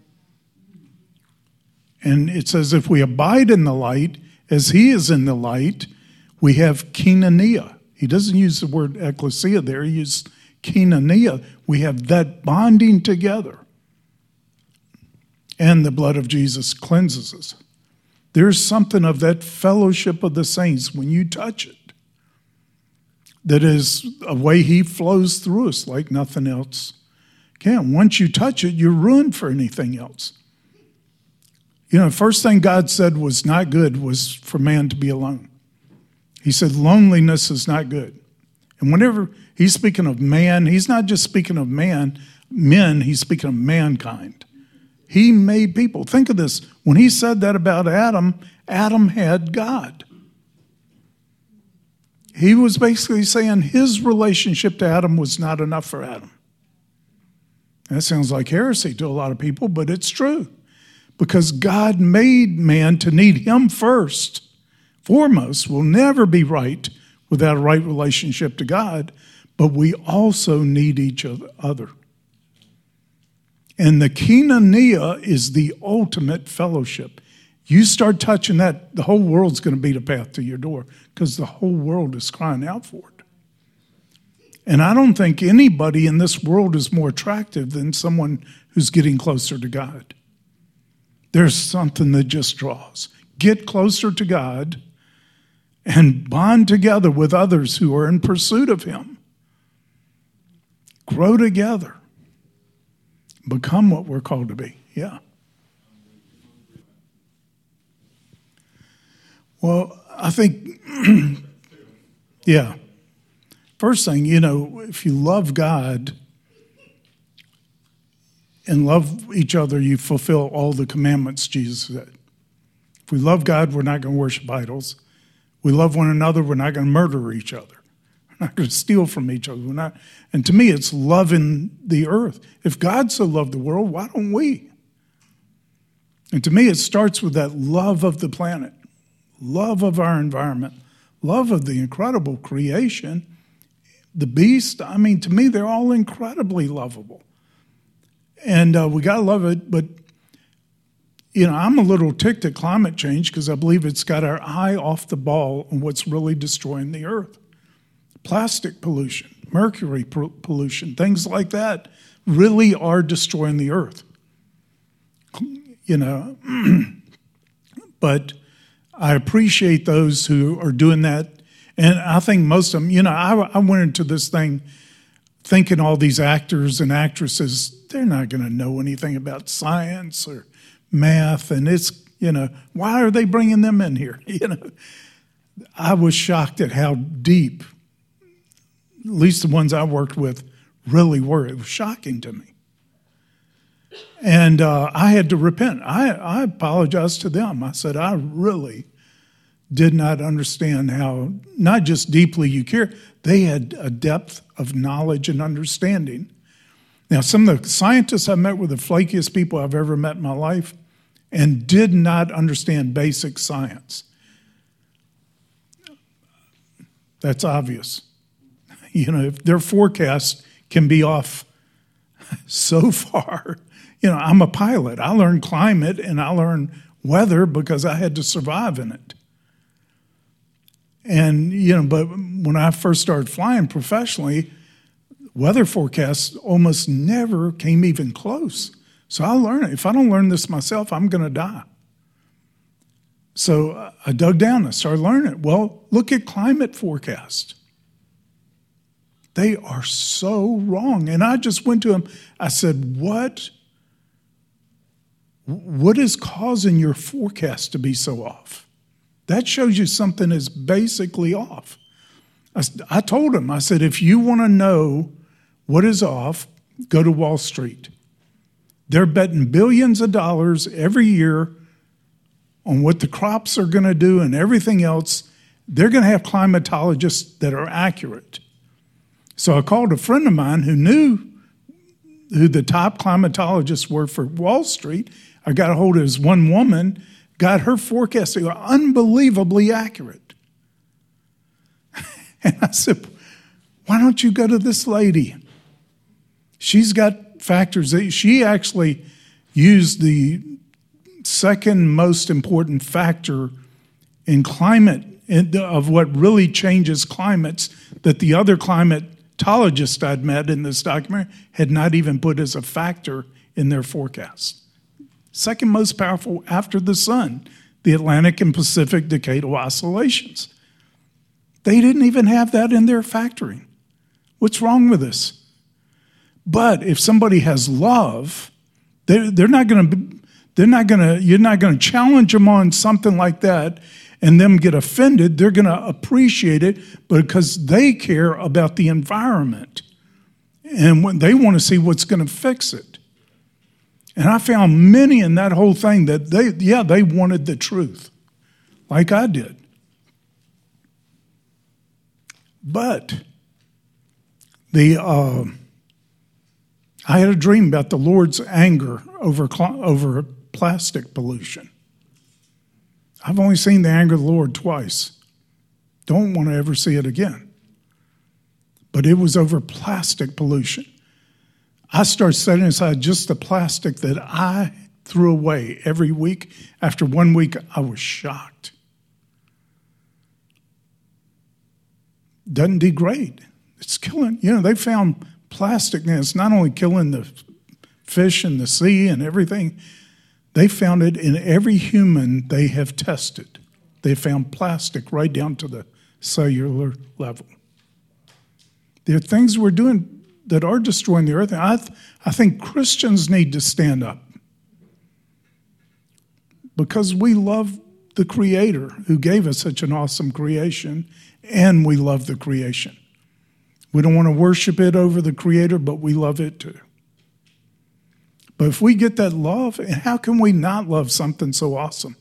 And it says if we abide in the light, as he is in the light, we have koinonia. He doesn't use the word ecclesia there. He uses koinonia. We have that bonding together. And the blood of Jesus cleanses us. There's something of that fellowship of the saints when you touch it. That is a way he flows through us like nothing else can. Once you touch it, you're ruined for anything else. You know, the first thing God said was not good was for man to be alone. He said loneliness is not good. And whenever he's speaking of man, he's not just speaking of man, men, he's speaking of mankind. He made people. Think of this. When he said that about Adam, Adam had God. He was basically saying his relationship to Adam was not enough for Adam. That sounds like heresy to a lot of people, but it's true. Because God made man to need him first. Foremost, will never be right without a right relationship to God, but we also need each other. And the koinonia is the ultimate fellowship. You start touching that, the whole world's going to beat a path to your door because the whole world is crying out for it. And I don't think anybody in this world is more attractive than someone who's getting closer to God. There's something that just draws. Get closer to God and bond together with others who are in pursuit of him. Grow together. Become what we're called to be. Yeah. Well, I think, yeah. First thing, you know, if you love God and love each other, you fulfill all the commandments, Jesus said. If we love God, we're not going to worship idols. We love one another, we're not going to murder each other. We're not going to steal from each other. We're not. And to me, it's loving the earth. If God so loved the world, why don't we? And to me, it starts with that love of the planet, love of our environment, love of the incredible creation, the beast. I mean, to me, they're all incredibly lovable. And uh, we got to love it, but you know, I'm a little ticked at climate change because I believe it's got our eye off the ball on what's really destroying the earth. plastic pollution, mercury pollution, things like that really are destroying the earth. You know, but I appreciate those who are doing that. And I think most of them, you know, I, I went into this thing thinking all these actors and actresses, they're not going to know anything about science or math. And it's, you know, why are they bringing them in here? You know, I was shocked at how deep, at least the ones I worked with, really were. It was shocking to me. And uh, I had to repent. I, I apologized to them. I said, I really did not understand how, not just deeply you care, they had a depth of knowledge and understanding. Now, some of the scientists I met were the flakiest people I've ever met in my life and did not understand basic science. That's obvious. You know, if their forecast can be off so far. You know, I'm a pilot. I learned climate and I learned weather because I had to survive in it. And, you know, but when I first started flying professionally, weather forecasts almost never came even close. So I learned it. If I don't learn this myself, I'm going to die. So I dug down and started learning it. Well, look at climate forecasts. They are so wrong. And I just went to him. I said, what? What is causing your forecast to be so off? That shows you something is basically off. I, I told him, I said, if you want to know what is off, go to Wall Street. They're betting billions of dollars every year on what the crops are going to do and everything else. They're going to have climatologists that are accurate. So I called a friend of mine who knew who the top climatologists were for Wall Street. I got a hold of this one woman, got her forecast. They were unbelievably accurate. And I said, why don't you go to this lady? She's got factors. She actually used the second most important factor in climate, of what really changes climates, that the other climatologists I'd met in this document had not even put as a factor in their forecast. Second most powerful after the sun, the Atlantic and Pacific decadal oscillations. They didn't even have that in their factoring. What's wrong with this? But if somebody has love, they're, they're not going to, they're not going to, you're not going to challenge them on something like that and them get offended. They're going to appreciate it because they care about the environment and when they want to see what's going to fix it. And I found many in that whole thing that they, yeah, they wanted the truth, like I did. But the uh, I had a dream about the Lord's anger over over plastic pollution. I've only seen the anger of the Lord twice. Don't want to ever see it again. But it was over plastic pollution. I started setting aside just the plastic that I threw away every week. After one week, I was shocked. Doesn't degrade. It's killing, you know, they found plastic now. It's not only killing the fish in the sea and everything. They found it in every human they have tested. They found plastic right down to the cellular level. There are things we're doing that are destroying the earth. And I, th- I think Christians need to stand up because we love the Creator who gave us such an awesome creation, and we love the creation. We don't want to worship it over the Creator, but we love it too. But if we get that love, and how can we not love something so awesome?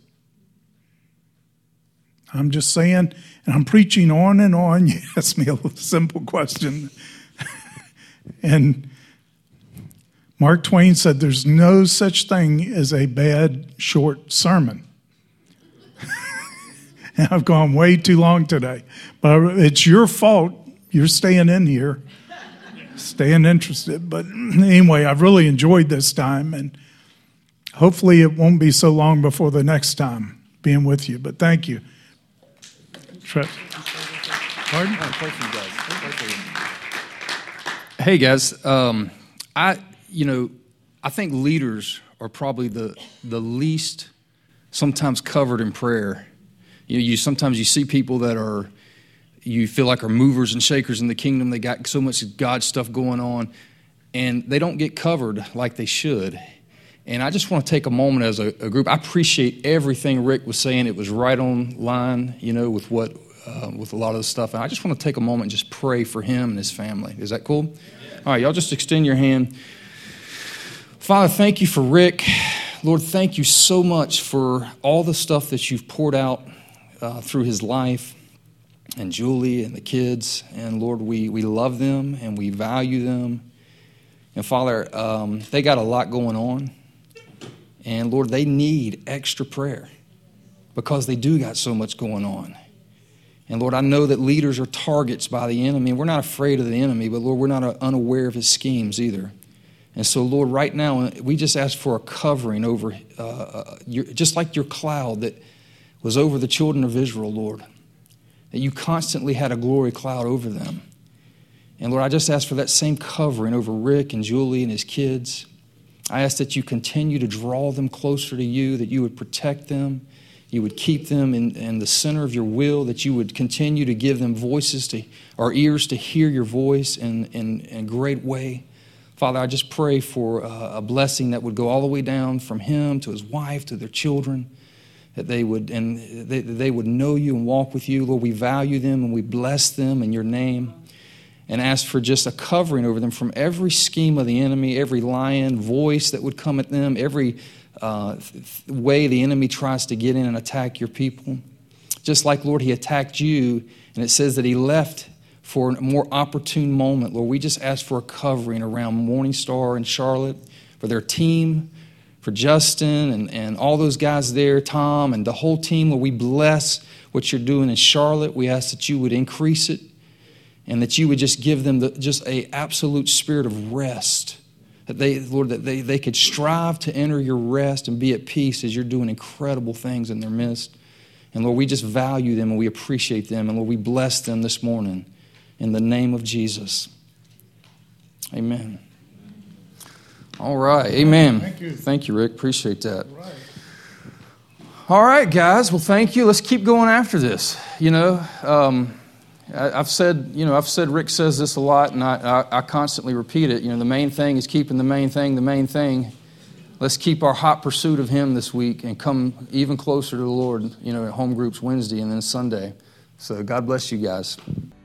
I'm just saying, and I'm preaching on and on. You asked me a simple question. And Mark Twain said there's no such thing as a bad short sermon. And I've gone way too long today. But it's your fault. You're staying in here, staying interested. But anyway, I've really enjoyed this time. And hopefully it won't be so long before the next time being with you. But thank you. Tre- Pardon? Oh, pray for you guys. Pray for you. Hey guys, um, I you know I think leaders are probably the the least sometimes covered in prayer. You know, you sometimes you see people that are you feel like are movers and shakers in the kingdom. They got so much God stuff going on, and they don't get covered like they should. And I just want to take a moment as a, a group. I appreciate everything Rick was saying. It was right on line, you know, with what uh, with a lot of the stuff. And I just want to take a moment and just pray for him and his family. Is that cool? Yeah. All right, y'all just extend your hand. Father, thank you for Rick. Lord, thank you so much for all the stuff that you've poured out uh, through his life, and Julie and the kids. And Lord, we, we love them and we value them. And Father, um, they got a lot going on. And Lord, they need extra prayer because they do got so much going on. And Lord, I know that leaders are targets by the enemy. We're not afraid of the enemy, but Lord, we're not unaware of his schemes either. And so, Lord, right now, we just ask for a covering over, uh, your, just like your cloud that was over the children of Israel, Lord, that you constantly had a glory cloud over them. And Lord, I just ask for that same covering over Rick and Julie and his kids. I ask that you continue to draw them closer to you, that you would protect them, you would keep them in, in the center of your will, that you would continue to give them voices to, or ears to hear your voice in, in, in a great way. Father, I just pray for uh, a blessing that would go all the way down from him to his wife to their children, that they would and they, they would know you and walk with you. Lord, we value them and we bless them in your name. And ask for just a covering over them from every scheme of the enemy, every lying voice that would come at them, every uh, th- way the enemy tries to get in and attack your people. Just like, Lord, he attacked you, and it says that he left for a more opportune moment. Lord, we just ask for a covering around Morning Star and Charlotte, for their team, for Justin and, and all those guys there, Tom, and the whole team. Lord, we bless what you're doing in Charlotte. We ask that you would increase it, and that you would just give them the, just a absolute spirit of rest. That they, Lord, that they, they could strive to enter your rest and be at peace as you're doing incredible things in their midst. And Lord, we just value them and we appreciate them. And Lord, we bless them this morning in the name of Jesus. Amen. All right. Amen. Thank you. Thank you, Rick. Appreciate that. All right. All right, guys. Well, thank you. Let's keep going after this. You know, um, I've said, you know, I've said Rick says this a lot, and I, I, I constantly repeat it. You know, the main thing is keeping the main thing the main thing. Let's keep our hot pursuit of him this week and come even closer to the Lord, you know, at home groups Wednesday and then Sunday. So God bless you guys.